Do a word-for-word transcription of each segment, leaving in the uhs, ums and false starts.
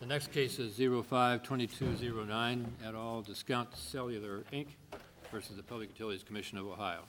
next case is zero five twenty-two zero nine et al. Discount Cellular, Incorporated versus the Public Utilities Commission of Ohio.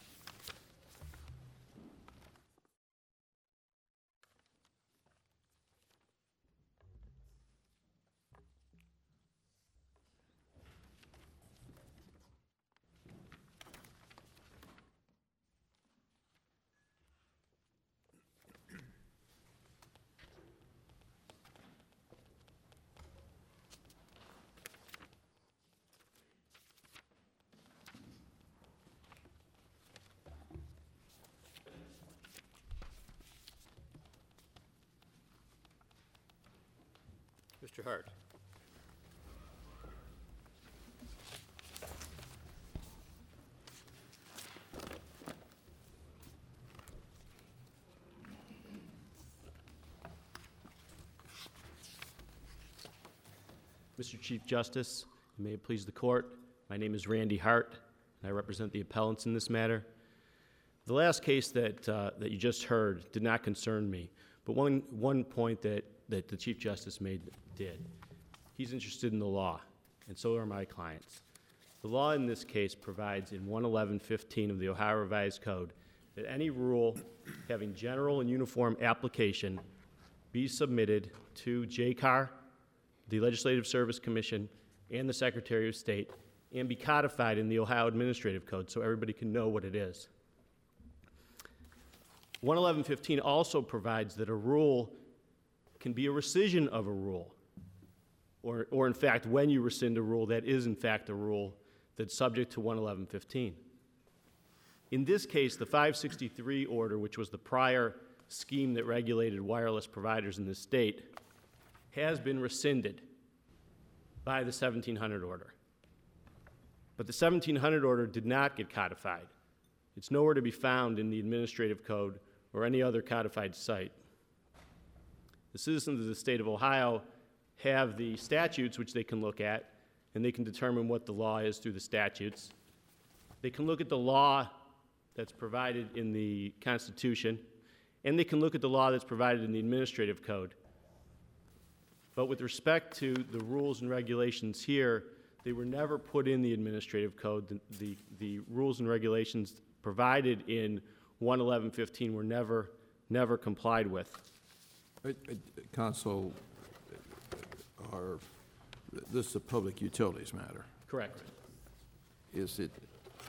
Mister Hart. Mister Chief Justice, and may it please the court, my name is Randy Hart, and I represent the appellants in this matter. The last case that, uh, that you just heard did not concern me, but one, one point that, that the Chief Justice made did. He's interested in the law, and so are my clients. The law in this case provides in one eleven fifteen of the Ohio Revised Code that any rule having general and uniform application be submitted to J C A R, the Legislative Service Commission, and the Secretary of State, and be codified in the Ohio Administrative Code so everybody can know what it is. one eleven fifteen also provides that a rule can be a rescission of a rule, or, or in fact, when you rescind a rule, that is in fact a rule that's subject to one eleven fifteen. In this case, the five sixty-three order, which was the prior scheme that regulated wireless providers in this state, has been rescinded by the seventeen hundred order. But the seventeen hundred order did not get codified. It's nowhere to be found in the Administrative Code or any other codified site. The citizens of the state of Ohio have the statutes which they can look at, and they can determine what the law is through the statutes. They can look at the law that's provided in the Constitution, and they can look at the law that's provided in the Administrative Code. But with respect to the rules and regulations here, they were never put in the Administrative Code. The, the, the rules and regulations provided in one eleven fifteen were never, never complied with. Uh, uh, Counsel, are, this is a public utilities matter. Correct. Is it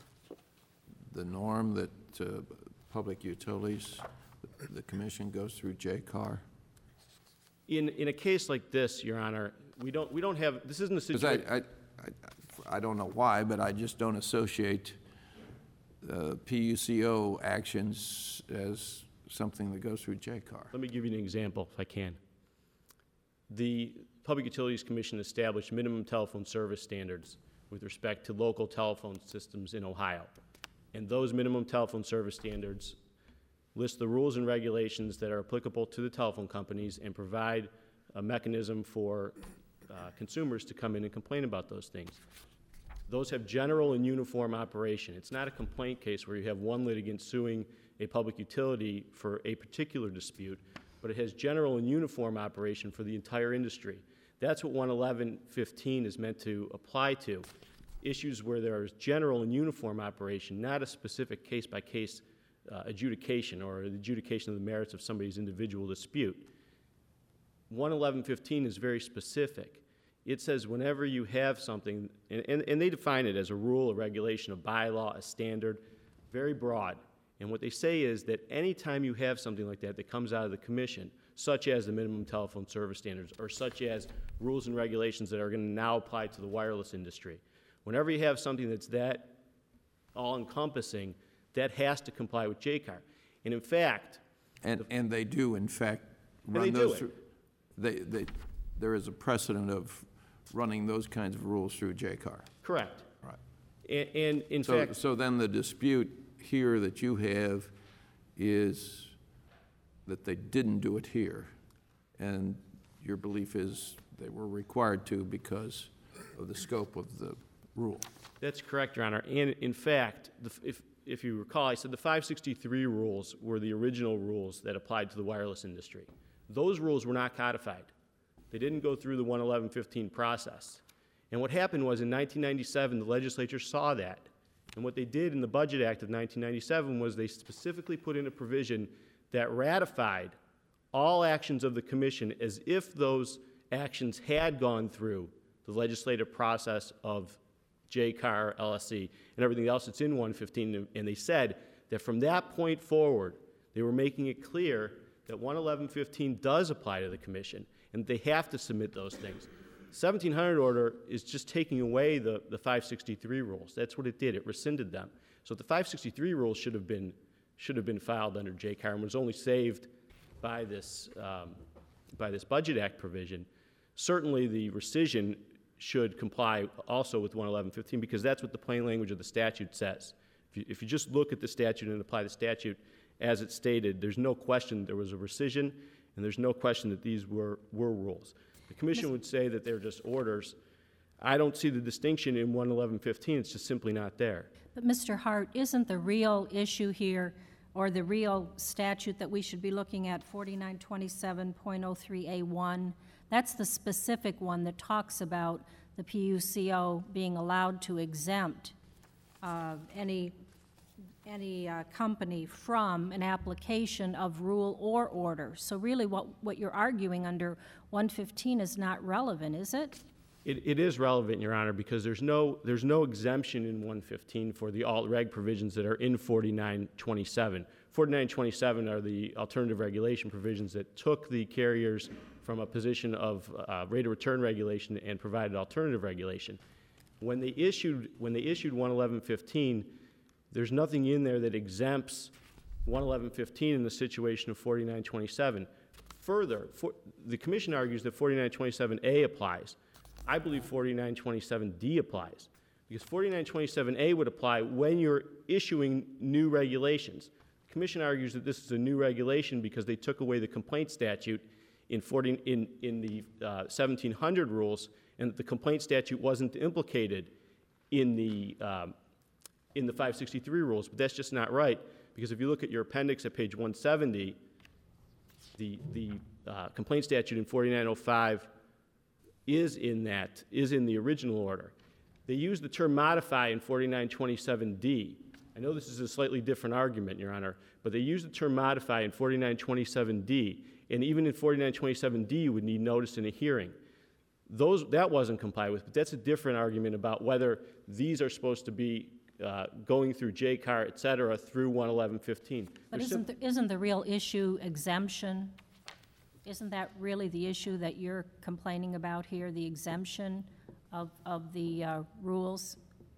the norm that uh, public utilities, the, the commission goes through J C A R? In, in a case like this, Your Honor, we don't, we don't have, this isn't a situation. I, I, I, I don't know why, but I just don't associate uh, P U C O actions as something that goes through J C A R. Let me give you an example, if I can. The Public Utilities Commission established minimum telephone service standards with respect to local telephone systems in Ohio. And those minimum telephone service standards list the rules and regulations that are applicable to the telephone companies and provide a mechanism for uh, consumers to come in and complain about those things. Those have general and uniform operation. It's not a complaint case where you have one litigant suing a public utility for a particular dispute, but it has general and uniform operation for the entire industry. That's what one eleven fifteen is meant to apply to. Issues where there is general and uniform operation, not a specific case-by-case uh, adjudication or adjudication of the merits of somebody's individual dispute. one eleven fifteen is very specific. It says whenever you have something, and, and, and they define it as a rule, a regulation, a bylaw, a standard, very broad. And what they say is that any time you have something like that that comes out of the commission, such as the minimum telephone service standards, or such as rules and regulations that are going to now apply to the wireless industry, whenever you have something that's that all-encompassing, that has to comply with J C A R. And in fact... And, the, and they do, in fact, run they those do through... They, they, there is a precedent of running those kinds of rules through J C A R. Correct. Right. And, and in so, fact... So then the dispute here that you have is that they didn't do it here, and your belief is they were required to because of the scope of the rule. That's correct, Your Honor. And in fact, the, if, if you recall, I said the five sixty-three rules were the original rules that applied to the wireless industry. Those rules were not codified. They didn't go through the one eleven fifteen process. And what happened was in nineteen ninety-seven, the legislature saw that. And what they did in the Budget Act of nineteen ninety-seven was they specifically put in a provision that ratified all actions of the commission as if those actions had gone through the legislative process of J C A R, L S C, and everything else that's in one fifteen. And they said that from that point forward, they were making it clear that one eleven fifteen does apply to the commission, and they have to submit those things. seventeen hundred order is just taking away the, the five sixty-three rules. That's what it did. It rescinded them. So the five sixty-three rules should have been, should have been filed under J C A R and was only saved by this, um, by this Budget Act provision. Certainly the rescission should comply also with one eleven fifteen because that's what the plain language of the statute says. If you, if you just look at the statute and apply the statute as it's stated, there's no question there was a rescission, and there's no question that these were, were rules. The commission would say that they're just orders. I don't see the distinction in one eleven fifteen. It's just simply not there. But Mister Hart, isn't the real issue here, or the real statute that we should be looking at, forty-nine twenty-seven point oh three A one? That's the specific one that talks about the P U C O being allowed to exempt uh, any any uh, company from an application of rule or order. So really what, what you're arguing under one fifteen is not relevant, is it? It, it is relevant, Your Honor, because there's no, there's no exemption in one fifteen for the alt-reg provisions that are in forty-nine twenty-seven. forty-nine twenty-seven are the alternative regulation provisions that took the carriers from a position of uh, rate of return regulation and provided alternative regulation. When they issued, when they issued one eleven fifteen, there's nothing in there that exempts one eleven fifteen in the situation of forty-nine twenty-seven. Further, for, the commission argues that forty-nine twenty-seven A applies. I believe forty-nine twenty-seven D applies, because forty-nine twenty-seven A would apply when you're issuing new regulations. The commission argues that this is a new regulation because they took away the complaint statute in, forty, in, in the uh, seventeen hundred rules, and that the complaint statute wasn't implicated in the um, in the five sixty-three rules, but that's just not right, because if you look at your appendix at page one seventy, the, the uh, complaint statute in forty-nine oh five is in that, is in the original order. They use the term modify in forty-nine twenty-seven D. I know this is a slightly different argument, Your Honor, but they use the term modify in forty-nine twenty-seven D, and even in forty-nine twenty-seven D you would need notice in a hearing. Those, that wasn't complied with, but that's a different argument about whether these are supposed to be Uh, going through J C A R, et cetera, through one eleven fifteen. But isn't the, isn't the real issue exemption? Isn't that really the issue that you're complaining about here, the exemption of, of the uh, rules?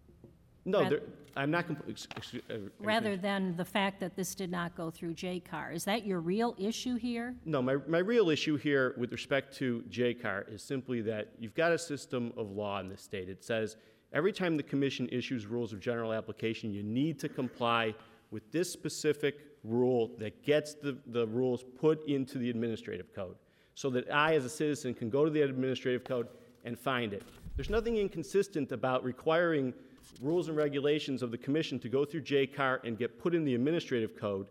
No, Rath- there- I'm not. Compl- ex- ex- uh, Rather than the fact that this did not go through J C A R. Is that your real issue here? No, my, my real issue here with respect to J C A R is simply that you've got a system of law in this state. It says every time the commission issues rules of general application, you need to comply with this specific rule that gets the, the rules put into the administrative code, so that I, as a citizen, can go to the administrative code and find it. There's nothing inconsistent about requiring rules and regulations of the commission to go through J C A R and get put in the administrative code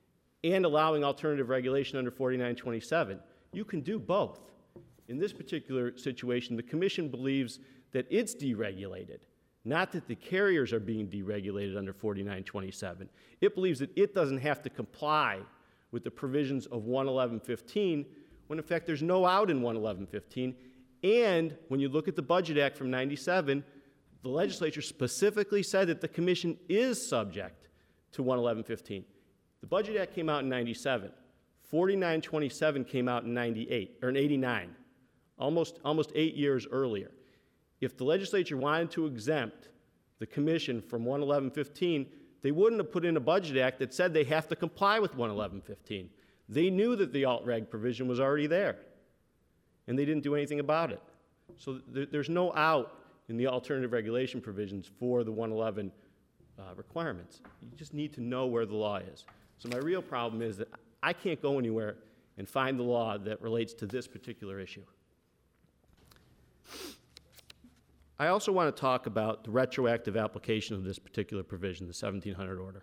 and allowing alternative regulation under forty-nine twenty-seven. You can do both. In this particular situation, the commission believes that it's deregulated, not that the carriers are being deregulated under forty-nine twenty-seven. It believes that it doesn't have to comply with the provisions of one eleven fifteen, when in fact there's no out in one eleven fifteen. And when you look at the Budget Act from ninety-seven, the legislature specifically said that the commission is subject to one eleven fifteen. The Budget Act came out in ninety-seven. forty-nine twenty-seven came out in ninety-eight, or in eighty-nine, almost, almost eight years earlier. If the legislature wanted to exempt the commission from one eleven fifteen, they wouldn't have put in a Budget Act that said they have to comply with one eleven fifteen. They knew that the alt-reg provision was already there, and they didn't do anything about it. So th- there's no out in the alternative regulation provisions for the one eleven uh, requirements. You just need to know where the law is. So my real problem is that I can't go anywhere and find the law that relates to this particular issue. I also want to talk about the retroactive application of this particular provision, the seventeen hundred order.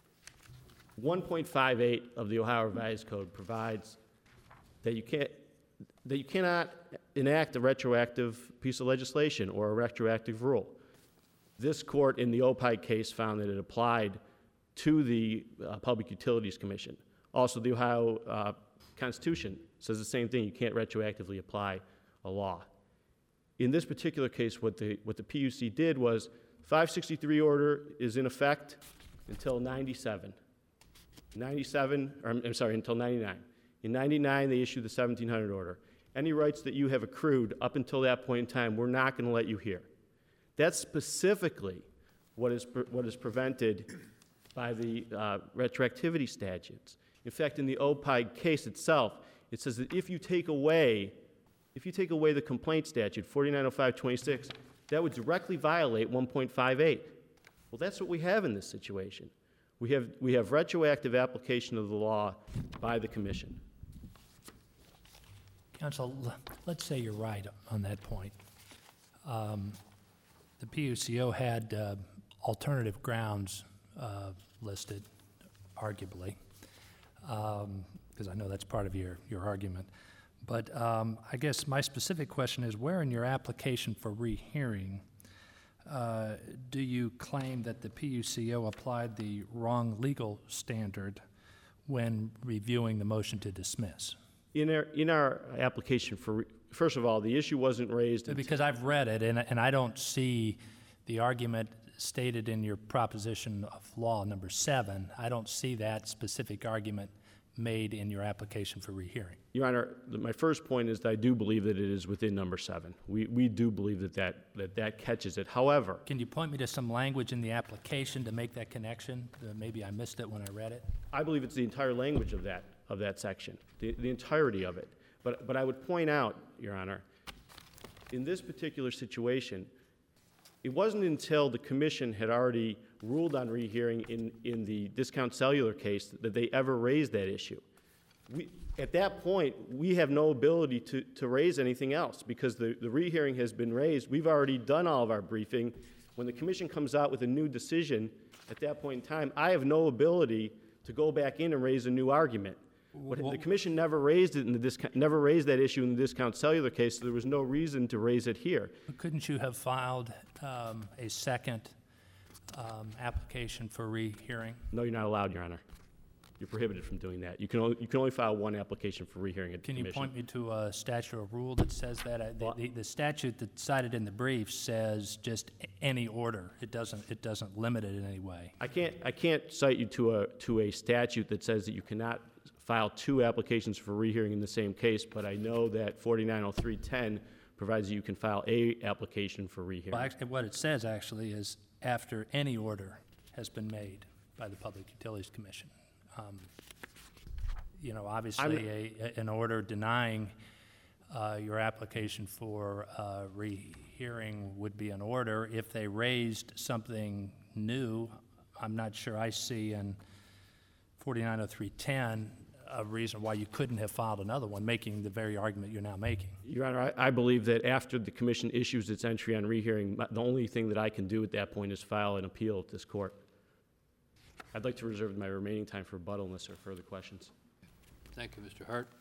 one point five eight of the Ohio Revised Code provides that you can't, that you cannot enact a retroactive piece of legislation or a retroactive rule. This court in the O P I case found that it applied to the uh, Public Utilities Commission. Also, the Ohio uh, Constitution says the same thing. You can't retroactively apply a law. In this particular case, what the, what the P U C did was five sixty-three order is in effect until ninety-seven. ninety-seven, or I'm, I'm sorry, until ninety-nine. In ninety-nine, they issued the seventeen hundred order. Any rights that you have accrued up until that point in time, we're not going to let you hear. That's specifically what is, pre- what is prevented by the uh, retroactivity statutes. In fact, in the O P I case itself, it says that if you take away, if you take away the complaint statute, forty-nine oh five twenty-six, that would directly violate one point five eight. Well, that's what we have in this situation. We have, we have retroactive application of the law by the commission. Counsel, l- let's say you're right on that point. Um, The P U C O had uh, alternative grounds uh, listed, arguably, because I know that's part of your, your argument. But um, I guess my specific question is, where in your application for rehearing uh, do you claim that the P U C O applied the wrong legal standard when reviewing the motion to dismiss? In our, in our application for, re- first of all, the issue wasn't raised until Because I've read it, and, and I don't see the argument stated in your proposition of law number seven. I don't see that specific argument made in your application for rehearing. Your Honor, the- my first point is that I do believe that it is within number seven. We, we do believe that that, that that catches it. However, Can you point me to some language in the application to make that connection? Uh, Maybe I missed it when I read it. I believe it's the entire language of that, of that section, the, the entirety of it. But, but I would point out, Your Honor, in this particular situation, it wasn't until the commission had already ruled on rehearing in, in the Discount Cellular case that they ever raised that issue. We, at that point, we have no ability to, to raise anything else because the, the rehearing has been raised. We've already done all of our briefing. When the commission comes out with a new decision, at that point in time, I have no ability to go back in and raise a new argument. But the commission never raised it in the discount, never raised that issue in the Discount Cellular case, so there was no reason to raise it here. But couldn't you have filed um, a second um, application for rehearing? No, you're not allowed, Your Honor. You're prohibited from doing that. You can only, you can only file one application for rehearing at the Can you commission. point me to a statute or rule that says that? Uh, the- Well- The, the statute that's cited in the brief says just a- any order. It doesn't, it doesn't limit it in any way. I can't, I can't cite you to a, to a statute that says that you cannot file two applications for rehearing in the same case, but I know that forty-nine oh three ten provides that you can file a application for rehearing. Well, actually, what it says actually is after any order has been made by the Public Utilities Commission. Um, You know, obviously, a, a- an order denying uh, your application for uh, rehearing would be an order. If they raised something new, I'm not sure I see in forty-nine oh three ten a reason why you couldn't have filed another one, making the very argument you're now making. Your Honor, I, I believe that after the commission issues its entry on rehearing, my- the only thing that I can do at that point is file an appeal at this court. I'd like to reserve my remaining time for rebuttal unless there are further questions. Thank you, Mister Hart.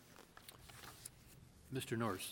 Mister Norris.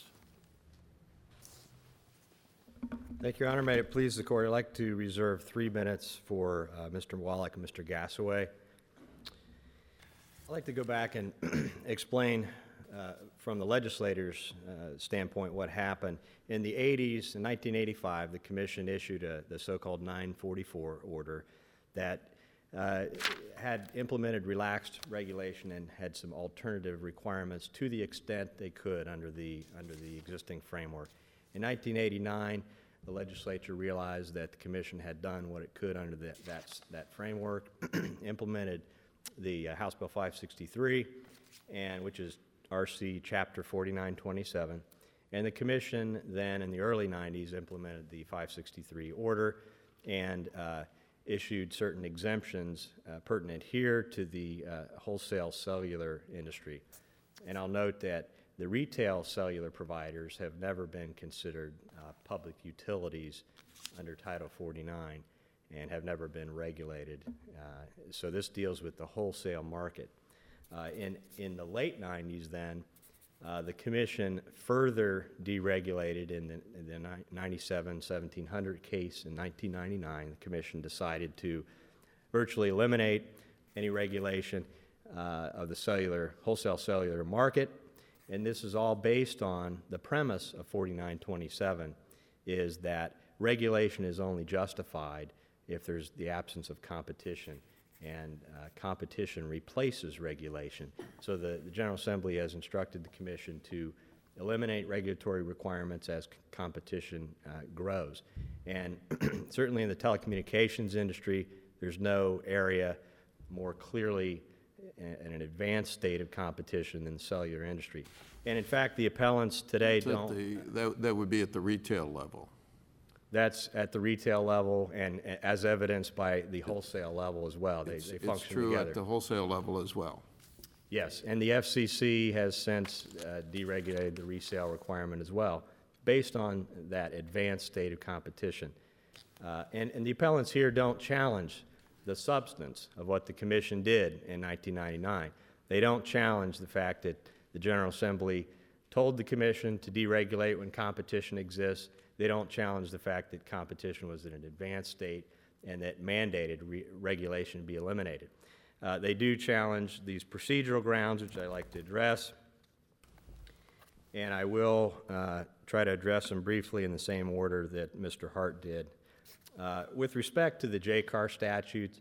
Thank you, Your Honor. May it please the court, I'd like to reserve three minutes for uh, Mister Wallach and Mister Gassaway. I'd like to go back and explain uh, from the legislator's uh, standpoint what happened. In the eighties, in nineteen eighty-five, the commission issued a, the so-called nine forty-four order that uh, had implemented relaxed regulation and had some alternative requirements to the extent they could under the, under the existing framework. In nineteen eighty-nine, the legislature realized that the commission had done what it could under that, that, that framework, implemented the uh, House Bill five sixty-three, and which is R C Chapter forty-nine twenty-seven. And the commission then, in the early nineties, implemented the five sixty-three order and uh, issued certain exemptions uh, pertinent here to the uh, wholesale cellular industry. And I'll note that the retail cellular providers have never been considered uh, public utilities under Title forty-nine and have never been regulated. Uh, so this deals with the wholesale market. Uh, in, in the late nineties then, Uh, The commission further deregulated in the in the ninety-seven seventeen hundred case in nineteen ninety-nine. The commission decided to virtually eliminate any regulation uh, of the cellular, wholesale cellular market. And this is all based on the premise of forty-nine twenty-seven, is that regulation is only justified if there's the absence of competition, and uh, competition replaces regulation. So the, the General Assembly has instructed the Commission to eliminate regulatory requirements as c- competition uh, grows. And certainly in the telecommunications industry, there's no area more clearly in an advanced state of competition than the cellular industry. And in fact, the appellants today It's at don't. the- That, that would be at the retail level. That's at the retail level and a- as evidenced by the wholesale level as well. They, It's they it's function true together. at the wholesale level as well. Yes, and the F C C has since uh, deregulated the resale requirement as well, based on that advanced state of competition. Uh, And, and the appellants here don't challenge the substance of what the commission did in nineteen ninety-nine. They don't challenge the fact that the General Assembly told the commission to deregulate when competition exists. They don't challenge the fact that competition was in an advanced state and that mandated re- regulation be eliminated. Uh, They do challenge these procedural grounds, which I like to address, and I will uh, try to address them briefly in the same order that Mister Hart did. Uh, With respect to the J C A R statute,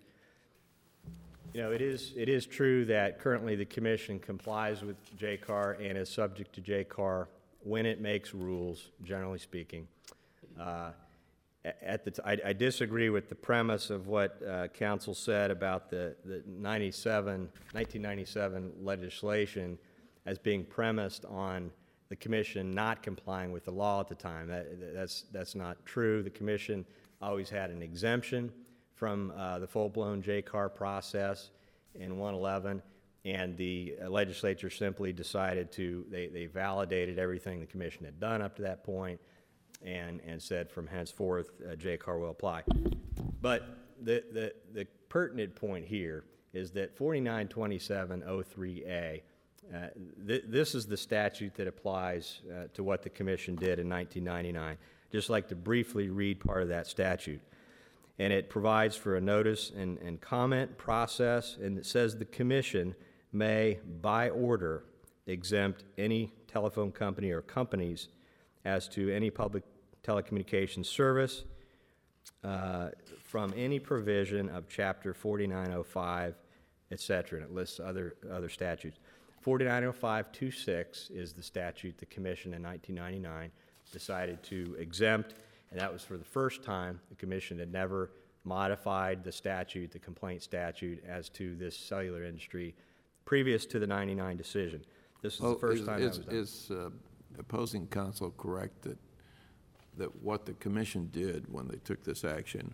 you know, it is, it is true that currently the commission complies with J C A R and is subject to J C A R when it makes rules, generally speaking. Uh, a- At the, t- I I disagree with the premise of what uh, counsel said about the, the ninety-seven, nineteen ninety-seven legislation as being premised on the commission not complying with the law at the time. That, that's, that's not true. The commission always had an exemption from uh, the full-blown J C A R process in one eleven, and the uh, legislature simply decided to, they, they validated everything the commission had done up to that point, and, and said from henceforth, uh, J C A R will apply. But the, the, the pertinent point here is that forty-nine twenty-seven oh three A, uh, th- this is the statute that applies uh, to what the commission did in nineteen ninety-nine. Just like to briefly read part of that statute. And it provides for a notice and, and comment process, and it says the commission may, by order, exempt any telephone company or companies as to any public telecommunications service uh, from any provision of Chapter forty-nine oh five, et cetera, and it lists other, other statutes. forty-nine oh five two six is the statute the commission in nineteen ninety-nine decided to exempt, and that was for the first time. The commission had never modified the statute, the complaint statute, as to this cellular industry previous to the ninety-nine decision. This is the Well, first is- time that is- was done. Is uh, opposing counsel correct that, that what the commission did when they took this action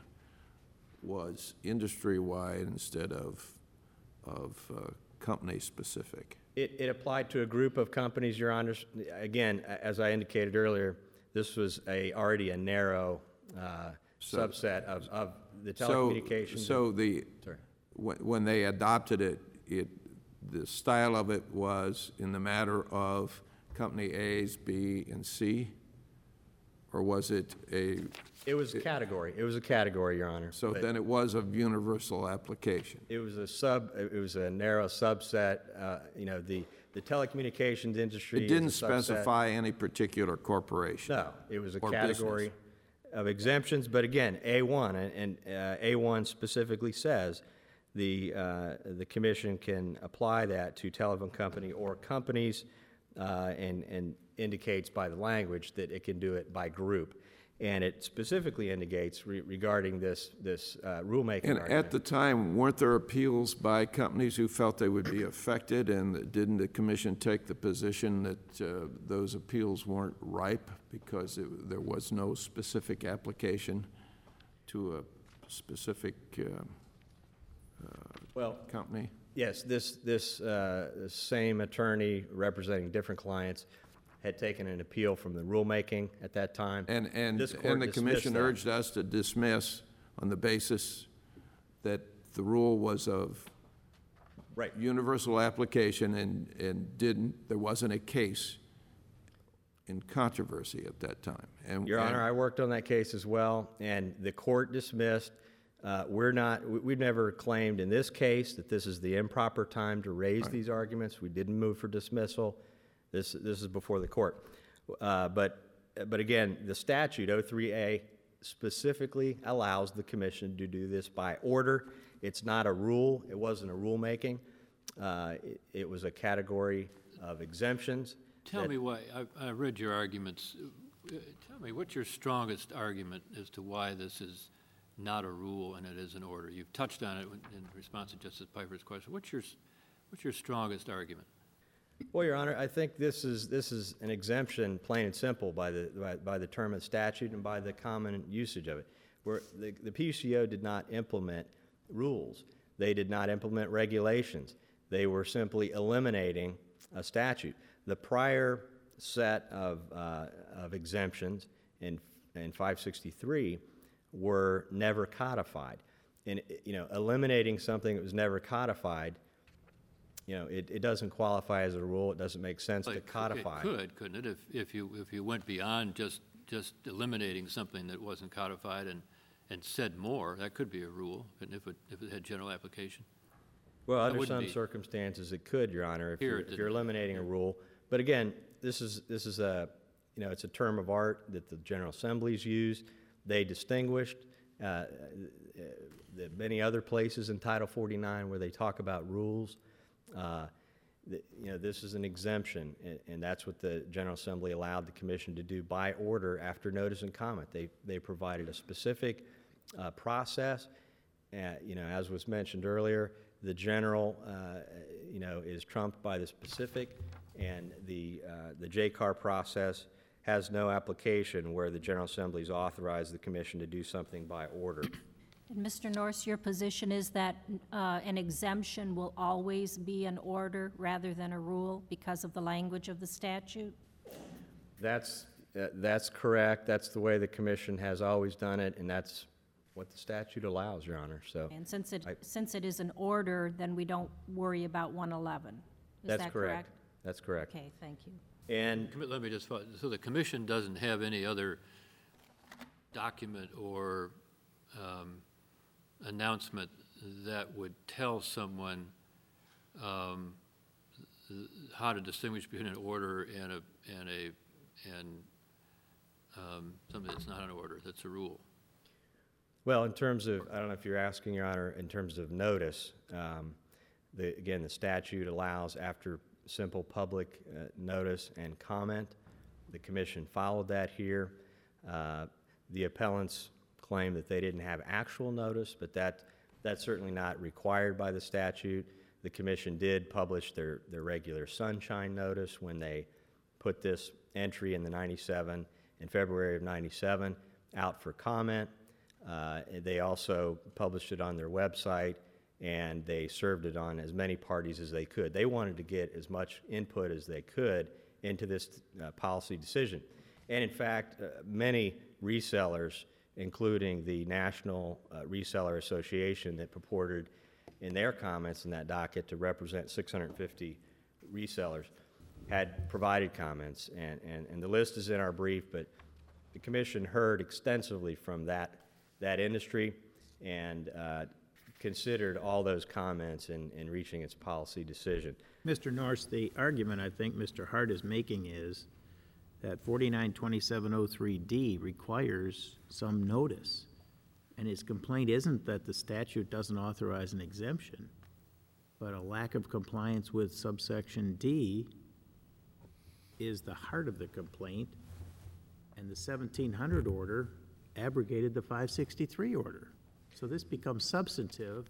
was industry-wide instead of, of uh, company-specific? It, it applied to a group of companies, Your Honor. Again, a- as I indicated earlier, this was a, already a narrow uh, So- subset of, of the So- telecommunications. So the, Sorry. when, when they adopted it, it, the style of it was in the matter of company A's, B, and C? Or was it a, It was a category. It was a category, Your Honor. so But then it was of universal application? It was a sub, it was a narrow subset, uh, you know, the, the telecommunications industry It is a didn't subset. specify any particular corporation? No, it was a or category business. of exemptions, but again, A one, and, and uh, A one specifically says the, uh, the commission can apply that to telephone company or companies, uh, and, and indicates by the language that it can do it by group. And it specifically indicates re- regarding this, this uh, rulemaking And argument. at the time, weren't there appeals by companies who felt they would be affected, and didn't the commission take the position that uh, those appeals weren't ripe because it- there was no specific application to a specific uh, Well, company? yes, this, this, uh, this same attorney representing different clients had taken an appeal from the rulemaking at that time. And, and, This court and the dismissed commission that. urged us to dismiss on the basis that the rule was of Right. universal application and, and didn't, there wasn't a case in controversy at that time. And Your Honor, and- I worked on that case as well, and the court dismissed. Uh, We're not, we- we've never claimed in this case that this is the improper time to raise these arguments. We didn't move for dismissal. This, this is before the court. Uh, But, but again, the statute, oh three A, specifically allows the commission to do this by order. It's not a rule. It wasn't a rulemaking. Uh, It it was a category of exemptions. Tell that- me why, I, I read your arguments. Uh, Tell me, what's your strongest argument as to why this is not a rule and it is an order? You've touched on it in response to Justice Piper's question. What's your, what's your strongest argument? Well, Your Honor, I think this is, this is an exemption, plain and simple, by the, by, by the term of statute and by the common usage of it. Where the, the P U C O did not implement rules. They did not implement regulations. They were simply eliminating a statute. The prior set of, uh, of exemptions in, in five sixty-three were never codified. And, you know, eliminating something that was never codified, you know, it, it doesn't qualify as a rule. It doesn't make sense Well, to it cou- codify. It could, couldn't it, if, if you, if you went beyond just, just eliminating something that wasn't codified and, and said more, that could be a rule, and if it, if it had general application. Well, That under wouldn't some be- circumstances, it could, Your Honor, if Here you're, it if you're didn't. eliminating a rule. But again, this is, this is a, you know, it's a term of art that the General Assembly's used. They distinguished uh, uh, the many other places in Title forty-nine where they talk about rules. Uh, the- You know, this is an exemption, and, and that's what the General Assembly allowed the commission to do by order after notice and comment. They, they provided a specific uh, process. Uh, You know, as was mentioned earlier, the general, uh, you know, is trumped by the specific, and the, uh, the J C A R process has no application where the General Assembly's authorized the commission to do something by order. And Mister Norris, your position is that uh, an exemption will always be an order rather than a rule because of the language of the statute? That's, uh, that's correct. That's the way the commission has always done it, and that's what the statute allows, Your Honor, so. And since it, I- since it is an order, then we don't worry about one eleven. Is That's that correct. correct? That's correct. Okay, thank you. And Commi- Let me just, fo- so the commission doesn't have any other document or um, announcement that would tell someone um, th- how to distinguish between an order and a, and a, and um, something that's not an order, that's a rule. Well, in terms of, I don't know if you're asking, Your Honor, in terms of notice, um, the, again, the statute allows after simple public uh, notice and comment. The commission followed that here. Uh, The appellants claim that they didn't have actual notice, but that, that's certainly not required by the statute. The commission did publish their, their regular sunshine notice when they put this entry in the ninety-seven, in February of ninety-seven, out for comment. Uh, They also published it on their website, and they served it on as many parties as they could. They wanted to get as much input as they could into this uh, policy decision. And in fact, uh, many resellers, including the National uh, Reseller Association that purported in their comments in that docket to represent six hundred fifty resellers, had provided comments. And, and, and the list is in our brief, but the commission heard extensively from that, that industry and uh, considered all those comments in, in reaching its policy decision. Mister Norris, the argument I think Mister Hart is making is that forty-nine twenty-seven oh three D requires some notice. And his complaint isn't that the statute doesn't authorize an exemption, but a lack of compliance with subsection D is the heart of the complaint, and the seventeen hundred order abrogated the five sixty-three order. So this becomes substantive.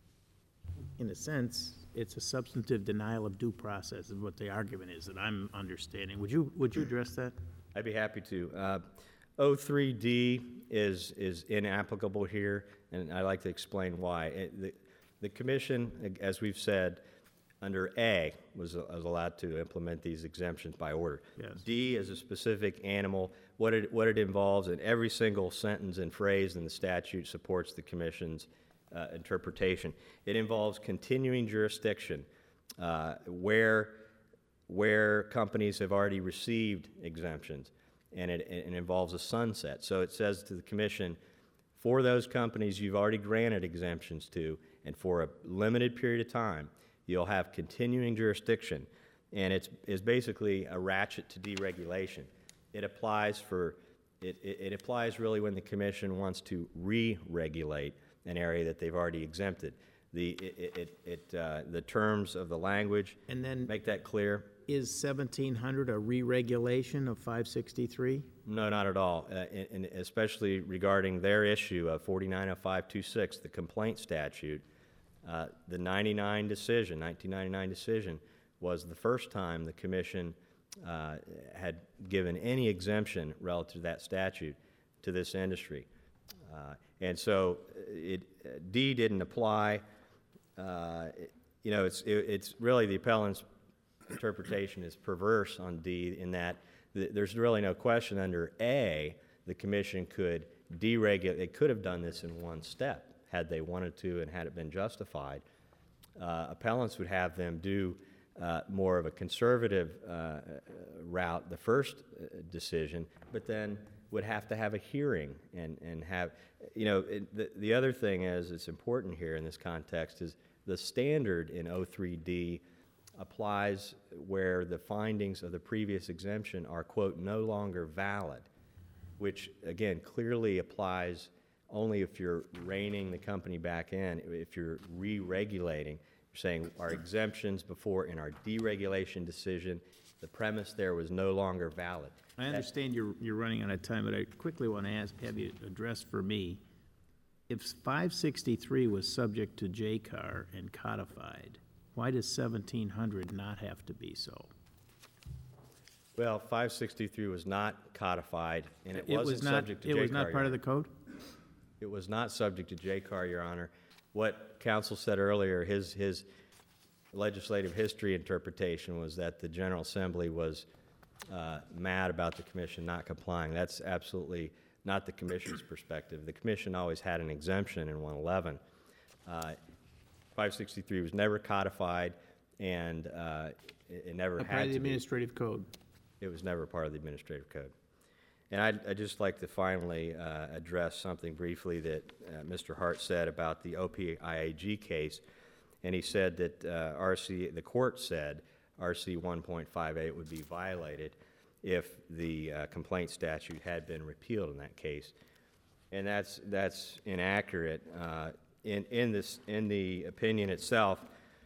In a sense, it's a substantive denial of due process is what the argument is that I'm understanding. Would you, would you address that? I'd be happy to. Uh, oh three D is, is inapplicable here, and I'd like to explain why. It- the, the commission, as we've said, under A, was, was allowed to implement these exemptions by order. Yes. D is a specific animal. What it, what it involves, and every single sentence and phrase in the statute supports the commission's uh, interpretation. It involves continuing jurisdiction, uh, where, where companies have already received exemptions, and it, it involves a sunset. So it says to the Commission, for those companies you've already granted exemptions to, and for a limited period of time, you'll have continuing jurisdiction. And it's, it's basically a ratchet to deregulation. It applies for, it, it, it applies really when the Commission wants to re-regulate an area that they've already exempted. The, it, it, it, uh, the terms of the language And then make that clear. is seventeen hundred a re-regulation of five sixty-three? No, not at all, uh, and, and especially regarding their issue of forty-nine oh five twenty-six, the complaint statute. Uh, the ninety-nine decision, nineteen ninety-nine decision, was the first time the Commission uh, had given any exemption relative to that statute to this industry. Uh, and so it, D didn't apply. Uh, it, you know, it's, it, it's really the appellant's interpretation is perverse on D in that th there's really no question under A, the Commission could deregulate, it could have done this in one step had they wanted to and had it been justified. Uh, appellants would have them do uh, more of a conservative uh, route, the first uh, decision, but then would have to have a hearing and, and have, you know, it, the, the other thing is, it's important here in this context, is the standard in oh three D applies where the findings of the previous exemption are, quote, no longer valid, which, again, clearly applies only if you're reining the company back in. If you're re-regulating, you're saying our exemptions before in our deregulation decision, the premise there was no longer valid. I understand you're, you're running out of time, but I quickly want to ask, have you address for me, if five sixty-three was subject to J C A R and codified, why does seventeen hundred not have to be so? Well, five sixty-three was not codified, and it, It wasn't was not, subject to J C A it R. was not Your part of the Honor. code? It was not subject to J C A R, Your Honor. What counsel said earlier, his, his legislative history interpretation was that the General Assembly was uh, mad about the Commission not complying. That's absolutely not the Commission's perspective. The Commission always had an exemption in one eleven. Uh, five sixty-three was never codified, and uh, it, it never Not had part of the to be. administrative code. It was never part of the administrative code. And I'd, I'd just like to finally uh, address something briefly that uh, Mister Hart said about the O P I A G case. And he said that uh, R C, the court said R C one point five eight would be violated if the uh, complaint statute had been repealed in that case. And that's, that's inaccurate. Uh, in, in, this, in the opinion itself,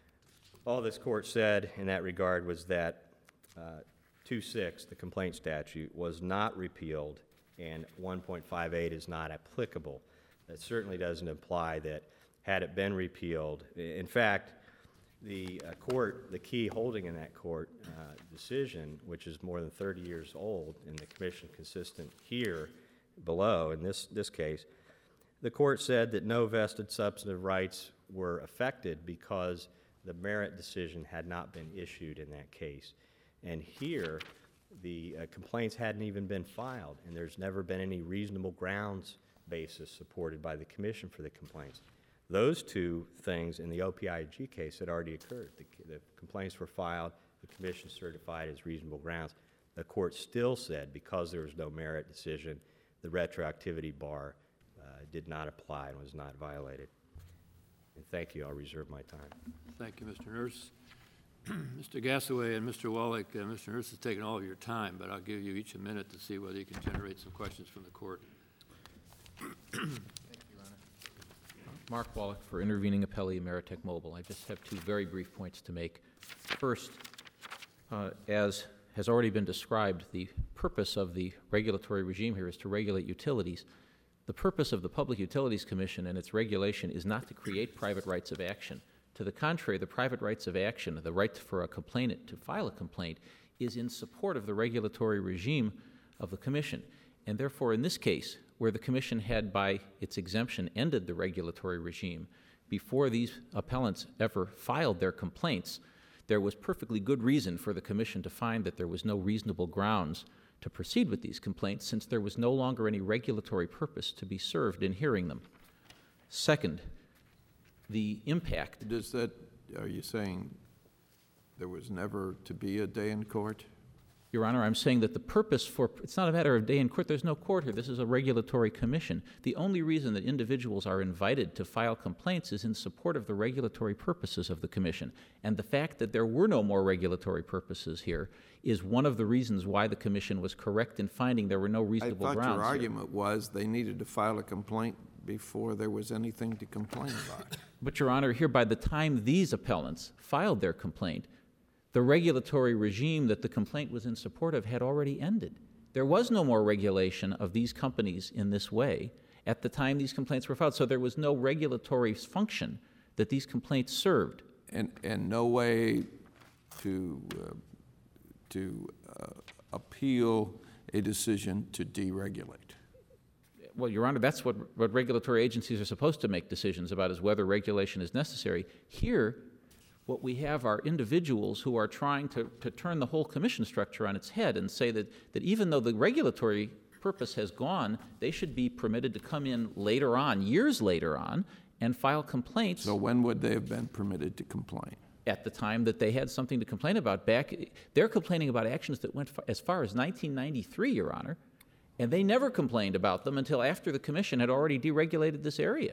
all this court said in that regard was that uh, two six, the complaint statute, was not repealed and one point five eight is not applicable. That certainly doesn't imply that had it been repealed. In fact, the uh, court, the key holding in that court uh, decision, which is more than thirty years old, and the Commission consistent here below in this, this case, the court said that no vested substantive rights were affected because the merit decision had not been issued in that case. And here, the uh, complaints hadn't even been filed, and there's never been any reasonable grounds basis supported by the Commission for the complaints. Those two things in the O P I G case had already occurred. The, the complaints were filed, the Commission certified as reasonable grounds. The court still said, because there was no merit decision, the retroactivity bar uh, did not apply and was not violated. And thank you. I'll reserve my time. Thank you, Mister Nurse. Mister Gassaway and Mister Wallach, uh, Mister Nurse has taken all of your time, but I'll give you each a minute to see whether you can generate some questions from the court. Mark Wallach for intervening appellee Ameritech Mobile. I just have two very brief points to make. First, uh, as has already been described, the purpose of the regulatory regime here is to regulate utilities. The purpose of the Public Utilities Commission and its regulation is not to create private rights of action. To the contrary, the private rights of action, the right for a complainant to file a complaint, is in support of the regulatory regime of the Commission. And therefore, in this case, where the Commission had, by its exemption, ended the regulatory regime before these appellants ever filed their complaints, there was perfectly good reason for the Commission to find that there was no reasonable grounds to proceed with these complaints, since there was no longer any regulatory purpose to be served in hearing them. Second, the impact. Does that, are you saying there was never to be a day in court? Your Honor, I'm saying that the purpose for, it's not a matter of day in court, there's no court here, this is a regulatory commission. The only reason that individuals are invited to file complaints is in support of the regulatory purposes of the commission. And the fact that there were no more regulatory purposes here is one of the reasons why the commission was correct in finding there were no reasonable I grounds thought your here. argument was they needed to file a complaint before there was anything to complain about. But, Your Honor, here, by the time these appellants filed their complaint, the regulatory regime that the complaint was in support of had already ended. There was no more regulation of these companies in this way at the time these complaints were filed, so there was no regulatory function that these complaints served. And, and no way to, uh, to uh, appeal a decision to deregulate. Well, Your Honor, that's what, what regulatory agencies are supposed to make decisions about, is whether regulation is necessary. Here, what we have are individuals who are trying to, to turn the whole commission structure on its head and say that, that even though the regulatory purpose has gone, they should be permitted to come in later on, years later on, and file complaints. So when would they have been permitted to complain? At the time that they had something to complain about. Back, they're complaining about actions that went fa- as far as nineteen ninety-three, Your Honor, and they never complained about them until after the commission had already deregulated this area.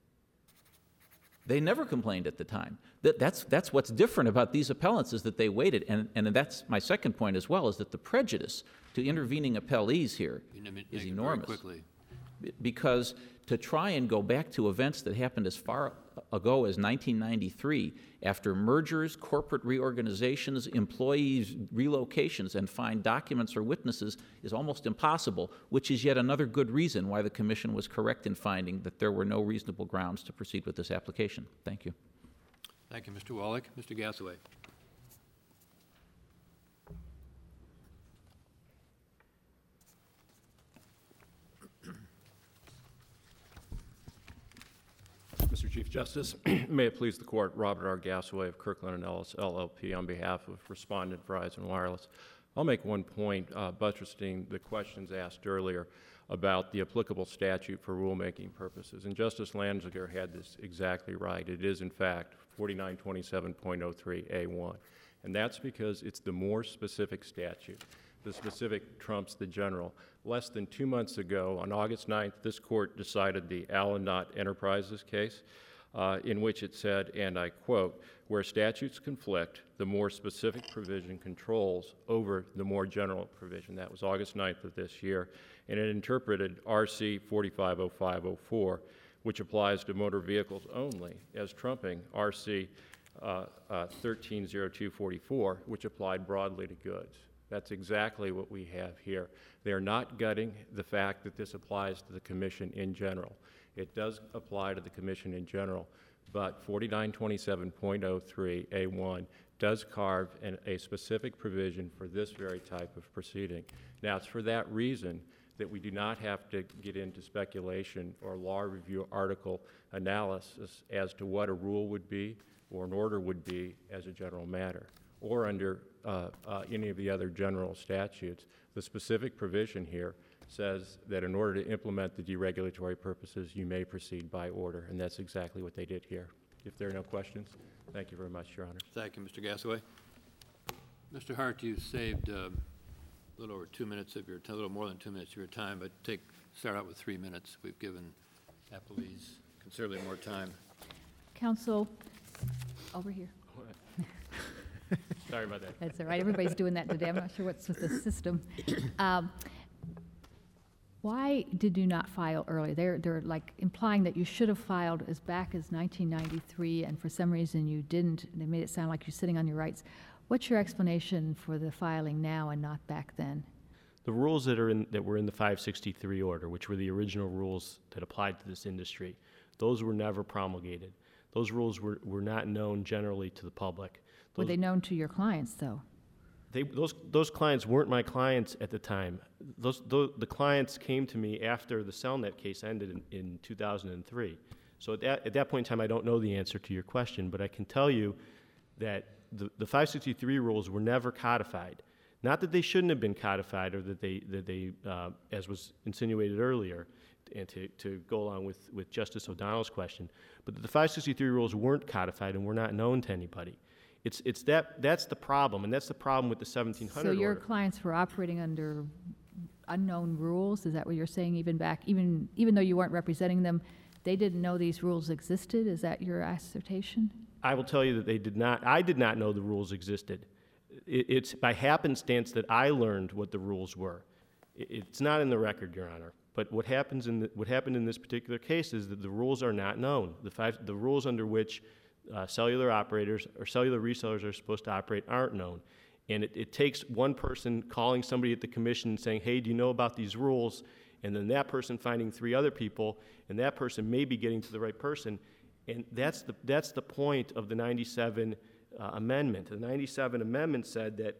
They never complained at the time. That, that's, that's what's different about these appellants, is that they waited. And, and that's my second point as well, is that the prejudice to intervening appellees here You know, make is it very enormous. quickly. Because to try and go back to events that happened as far ago as nineteen ninety-three, after mergers, corporate reorganizations, employees relocations, and find documents or witnesses is almost impossible, which is yet another good reason why the commission was correct in finding that there were no reasonable grounds to proceed with this application. Thank you. Thank you, Mister Wallach. Mister Gasaway. Mister Chief Justice, may it please the Court, Robert R. Gasaway of Kirkland and Ellis, L L P, on behalf of Respondent Verizon Wireless. I'll make one point, uh, buttressing the questions asked earlier about the applicable statute for rulemaking purposes. And Justice Lanziger had this exactly right. It is, in fact, forty-nine twenty-seven point oh three A one. And that's because it's the more specific statute. The specific trumps the general. Less than two months ago, on August ninth, this court decided the Allen Knott Enterprises case, uh, in which it said, and I quote, where statutes conflict, the more specific provision controls over the more general provision. That was August ninth of this year. And it interpreted R C forty-five oh five oh four, which applies to motor vehicles only, as trumping R C uh, uh, thirteen oh two forty-four, which applied broadly to goods. That's exactly what we have here. They're not gutting the fact that this applies to the Commission in general. It does apply to the Commission in general, but forty-nine twenty-seven point oh three A one does carve an, a specific provision for this very type of proceeding. Now, it's for that reason that we do not have to get into speculation or law review article analysis as to what a rule would be or an order would be as a general matter, or under uh, uh, any of the other general statutes. The specific provision here says that in order to implement the deregulatory purposes, you may proceed by order, and that's exactly what they did here. If there are no questions, thank you very much, Your Honor. Thank you, Mister Gasaway. Mister Hart, you saved uh, a little over two minutes of your, a little more than two minutes of your time, but take, start out with three minutes. We've given appellees considerably more time. Counsel, over here. Sorry about that. That's all right. Everybody's doing that today. I'm not sure what's with the system. Um, Why did you not file early? They're, they're like implying that you should have filed as back as nineteen ninety-three, and for some reason you didn't. They made it sound like you're sitting on your rights. What's your explanation for the filing now and not back then? The rules that are in, that were in the five sixty-three order, which were the original rules that applied to this industry, those were never promulgated. Those rules were, were not known generally to the public. Those, Were they known to your clients, though? They, those, those clients weren't my clients at the time. Those, those, the clients came to me after the Cellnet case ended in, in two thousand three. So at that, at that point in time, I don't know the answer to your question, but I can tell you that the, the five sixty-three rules were never codified. Not that they shouldn't have been codified or that they, that they uh, as was insinuated earlier, and to, to go along with, with Justice O'Donnell's question, but the five sixty-three rules weren't codified and were not known to anybody. It's, it's that, that's the problem, and that's the problem with the seventeen hundred So order. your clients were operating under unknown rules? Is that what you're saying, even back, even, even though you weren't representing them, they didn't know these rules existed? Is that your assertion? I will tell you that they did not, I did not know the rules existed. It, it's by happenstance that I learned what the rules were. It, it's not in the record, Your Honor. But what happens in the, what happened in this particular case is that the rules are not known. The five, the rules under which uh, cellular operators or cellular resellers are supposed to operate aren't known. And it, it takes one person calling somebody at the commission and saying, hey, do you know about these rules? And then that person finding three other people, and that person may be getting to the right person. And that's the, that's the point of the ninety-seven uh, amendment. The ninety-seven amendment said that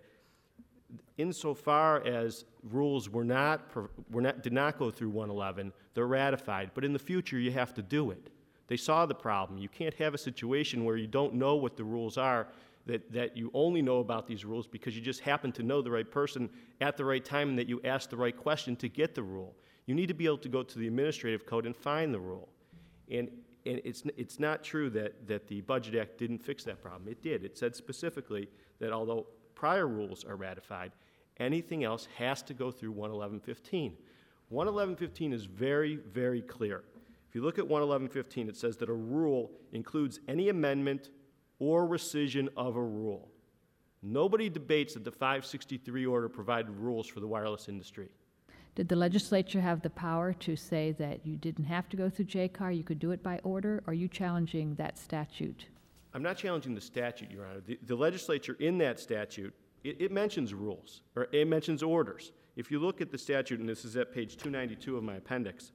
insofar as rules were not, were not, did not go through one eleven, they're ratified. But in the future, you have to do it. They saw the problem. You can't have a situation where you don't know what the rules are, that, that you only know about these rules because you just happen to know the right person at the right time and that you asked the right question to get the rule. You need to be able to go to the administrative code and find the rule. And, and it's, it's not true that, that the Budget Act didn't fix that problem. It did. It said specifically that although prior rules are ratified, anything else has to go through one eleven fifteen. one eleven fifteen is very, very clear. If you look at one eleven fifteen, it says that a rule includes any amendment or rescission of a rule. Nobody debates that the five sixty-three order provided rules for the wireless industry. Did the legislature have the power to say that you didn't have to go through J C A R, you could do it by order? Or are you challenging that statute? I'm not challenging the statute, Your Honor. The, the legislature in that statute, it, it mentions rules, or it mentions orders. If you look at the statute, and this is at page two ninety-two of my appendix,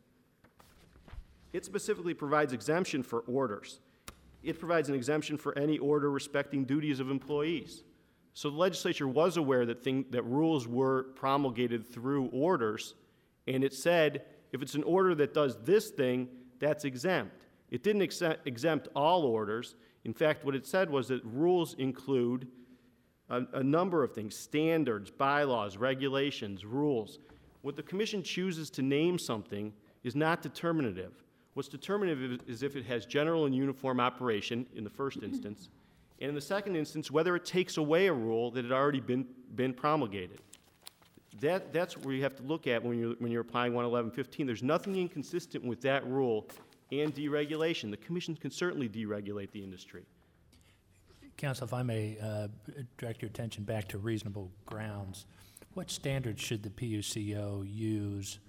it specifically provides exemption for orders. It provides an exemption for any order respecting duties of employees. So the legislature was aware that, thing, that rules were promulgated through orders, and it said if it's an order that does this thing, that's exempt. It didn't ex exempt all orders. In fact, what it said was that rules include a, a number of things: standards, bylaws, regulations, rules. What the commission chooses to name something is not determinative. What's determinative is if it has general and uniform operation in the first instance, and in the second instance, whether it takes away a rule that had already been, been promulgated. That, that's where you have to look at when you're, when you're applying one eleven fifteen. There's nothing inconsistent with that rule and deregulation. The commission can certainly deregulate the industry. Counsel, if I may uh, direct your attention back to reasonable grounds, what standards should the P U C O use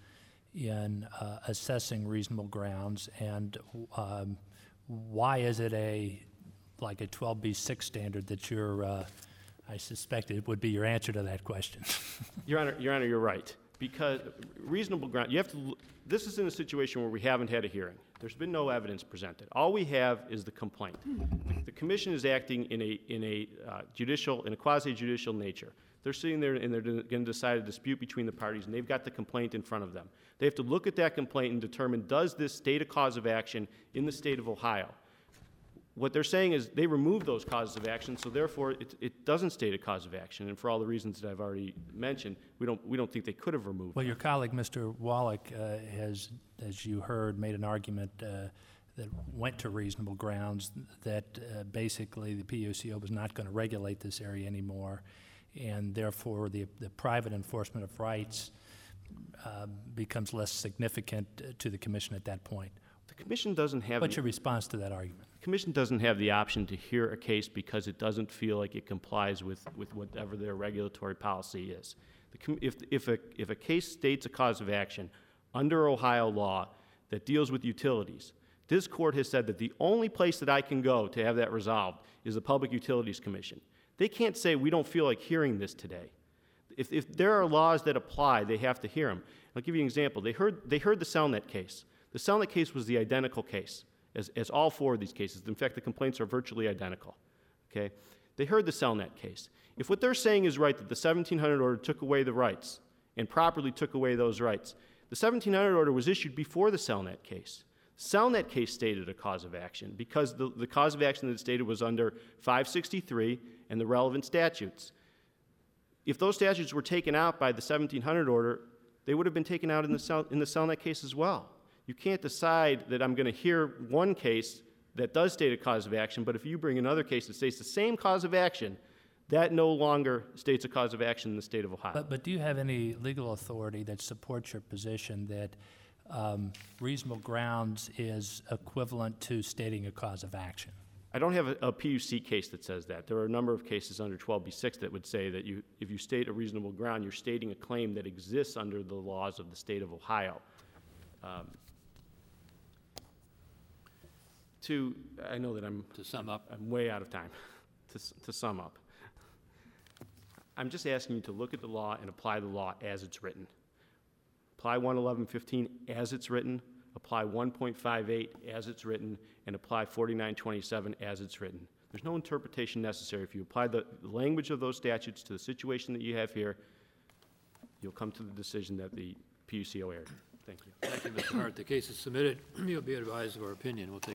in uh, assessing reasonable grounds, and um, why is it a like a twelve B six standard that you're, uh, I suspect it would be your answer to that question? Your Honor, Your Honor, you're right. Because reasonable ground, you have to, this is in a situation where we haven't had a hearing. There's been no evidence presented. All we have is the complaint. The, the commission is acting in a, in a uh, judicial, in a quasi-judicial nature. They're sitting there and they're going to decide a dispute between the parties, and they've got the complaint in front of them. They have to look at that complaint and determine, does this state a cause of action in the state of Ohio? What they're saying is they removed those causes of action, so therefore it, it doesn't state a cause of action. And for all the reasons that I've already mentioned, we don't, we don't think they could have removed Well, them. your colleague, Mister Wallach, uh, has, as you heard, made an argument uh, that went to reasonable grounds, that uh, basically the P U C O was not going to regulate this area anymore, and therefore the, the private enforcement of rights uh, becomes less significant to the commission at that point. The commission doesn't have... What's the, your response to that argument? The commission doesn't have the option to hear a case because it doesn't feel like it complies with, with whatever their regulatory policy is. The com if, if, a, if a case states a cause of action under Ohio law that deals with utilities, this court has said that the only place that I can go to have that resolved is the Public Utilities Commission. They can't say, we don't feel like hearing this today. If, if there are laws that apply, they have to hear them. I'll give you an example. They heard, they heard the Cellnet case. The Cellnet case was the identical case as, as all four of these cases. In fact, the complaints are virtually identical. Okay? They heard the Cellnet case. If what they're saying is right, that the seventeen hundred order took away the rights and properly took away those rights, the seventeen hundred order was issued before the Cellnet case. Cellnet case stated a cause of action because the, the cause of action that it stated was under five sixty-three and the relevant statutes. If those statutes were taken out by the seventeen hundred order, they would have been taken out in the, Cell, in the Cellnet case as well. You can't decide that I'm going to hear one case that does state a cause of action, but if you bring another case that states the same cause of action, that no longer states a cause of action in the state of Ohio. But, but do you have any legal authority that supports your position that um, reasonable grounds is equivalent to stating a cause of action? I don't have a, a P U C case that says that. There are a number of cases under twelve B six that would say that you, if you state a reasonable ground, you're stating a claim that exists under the laws of the state of Ohio. Um, to, I know that I'm... To sum up. I'm way out of time. to, s- to sum up. I'm just asking you to look at the law and apply the law as it's written. Apply one eleven fifteen as it's written, apply one point five eight as it's written, and apply forty-nine twenty-seven as it's written. There's no interpretation necessary. If you apply the language of those statutes to the situation that you have here, you'll come to the decision that the P U C O erred. Thank you. Thank you, Mister Hart. The case is submitted. You'll be advised of our opinion. We'll take